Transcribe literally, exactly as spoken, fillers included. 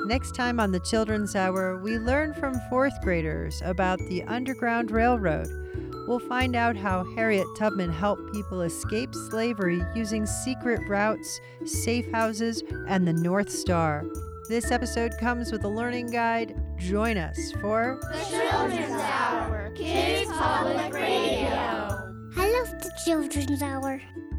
Next time on the Children's Hour, we learn from fourth graders about the Underground Railroad. We'll find out how Harriet Tubman helped people escape slavery using secret routes, safe houses, and the North Star. This episode comes with a learning guide. Join us for The Children's Hour, Kids Public Radio. I love the Children's Hour.